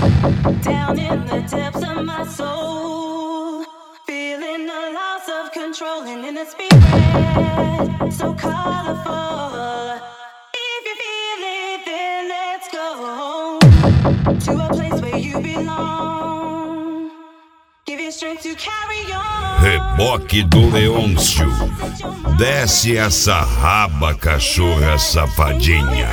Down in the depths of my soul, feeling the loss of control and in the spirit so colorful. If you feel it, then let's go to a place where you belong. Give you strength to carry on. Reboque do Leôncio. Desce essa raba, cachorra safadinha.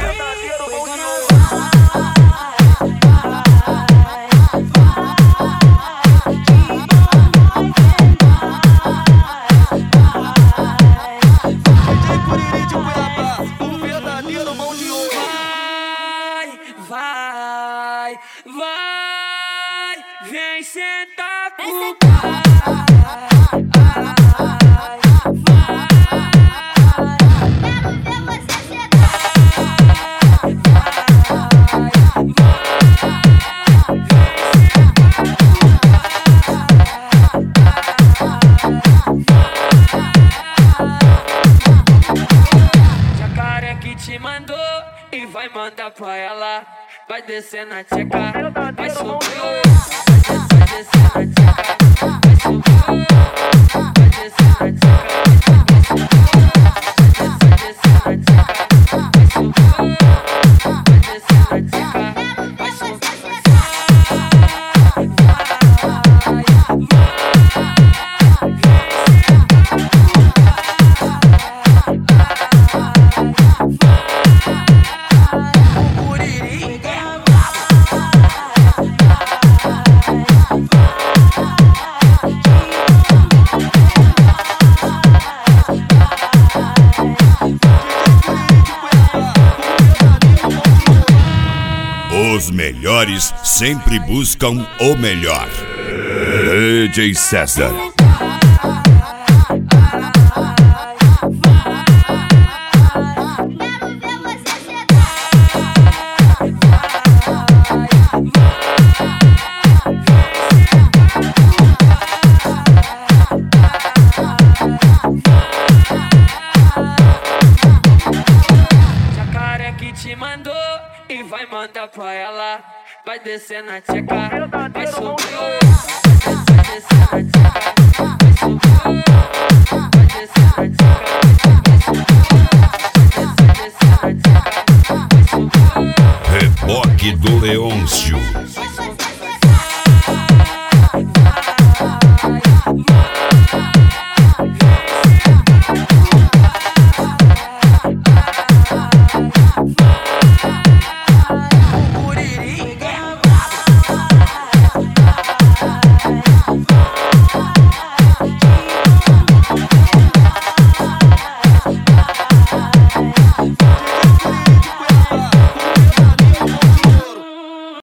Vai, vem sentar com o Jacaré que te mandou e vai mandar pra ela. Vai descer na tcheca, vai subir. Vai descer na tcheca, vai subir. Vai descer na tcheca, vai subir. Vai descer na tcheca, vai subir. Vai descer na tcheca, vai subir. Os melhores sempre buscam o melhor. DJ César. Jacaré que te mandou e vai mandar pra ela. Vai descer na tcheca, vai subir. Vai descer na tcheca, vai subir. Vai descer na tcheca, vai subir. Vai descer na tcheca, vai subir. Reboque do Leôncio.